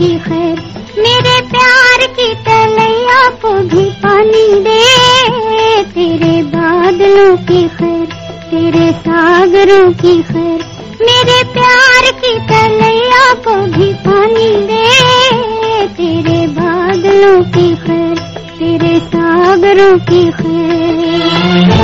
की खैर, मेरे प्यार की तलैया को भी पानी दे। तेरे बादलों की खैर, तेरे सागरों की खैर, मेरे प्यार की तलैया को भी पानी दे। तेरे बादलों की खैर, तेरे सागरों की खैर।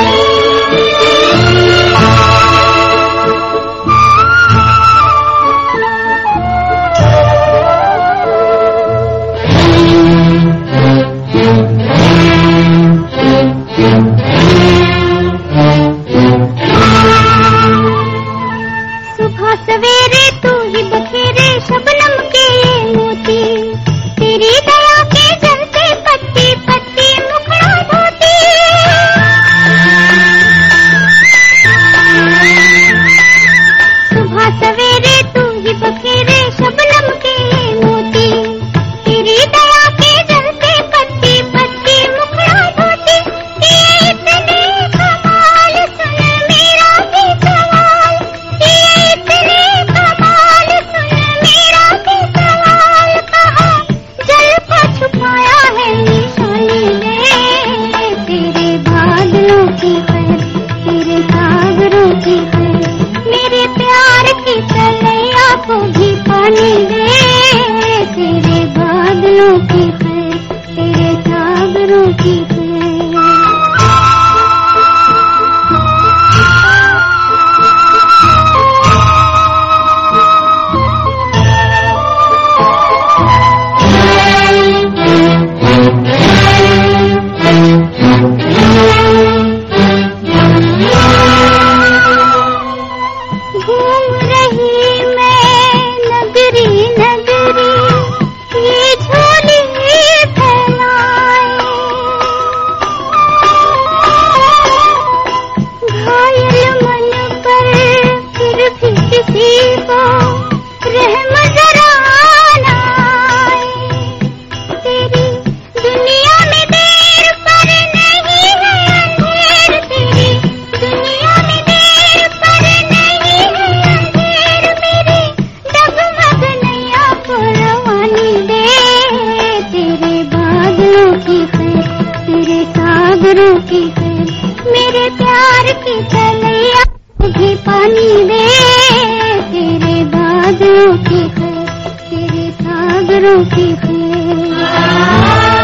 सुबह सवेरे तू ही बखेरे शबनम के ये मोती, तेरी दया के जलते पत्ती पत्ती मुखड़ा धोती। सुबह सवेरे तू ही बखेरे शबनम के ये मोती, तेरी दया के जलते पत्ती पत्ती मुखड़ा धोती। ये इतने कमाल सुन मेरा भी सवाल, ये इतने कमाल सुन मेरा भी सवाल। कहा जल को छुपाया है निशानी ने। तेरे बादलों की खैर, तेरे सागरों की खैर, मेरे प्यार की तलैया को भी पानी दे। तेरे बादलों की खैर, तेरे सागरों की खैर। घूम रही मैं नगरी नगरी, ये झोली फैलाए। घायल मन पर फिर भी किसी को रहम जरा ना आए। तेरी दुनिया में देर पर नहीं है अंधेर, तेरी दुनिया में देर पर नहीं है अंधेर। मेरी डगमग नैया को रवानी दे। तेरे बादलों की खैर, तेरे सागरों की खैर, मेरे प्यार की तलैया को भी पानी दे। तेरे बादलों की खैर, तेरे सागरों की खैर।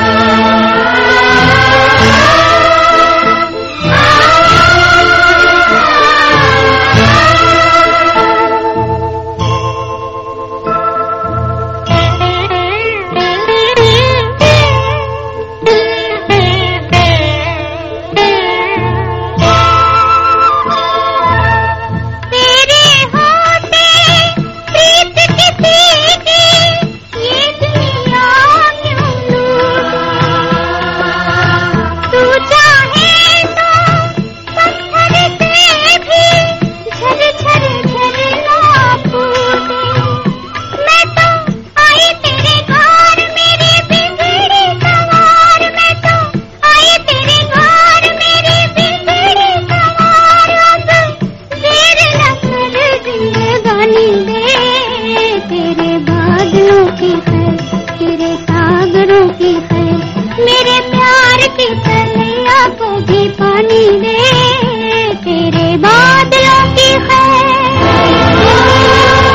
तेरे होते प्रीत किसी की ये दुनिया क्यों लूटूं। तू चाहे तो पत्थर से भी झर झर झरना फूटे। मैं तो आई तेरे घर मेरी बिगड़ी सवार, मैं तो आई तेरे घर मेरी बिगड़ी सवार। अब देर न कर जिंदगानी दे। तेरे बादलों की खैर, तेरे सागरों की खैर, मेरे प्यार की तलैया को भी पानी दे।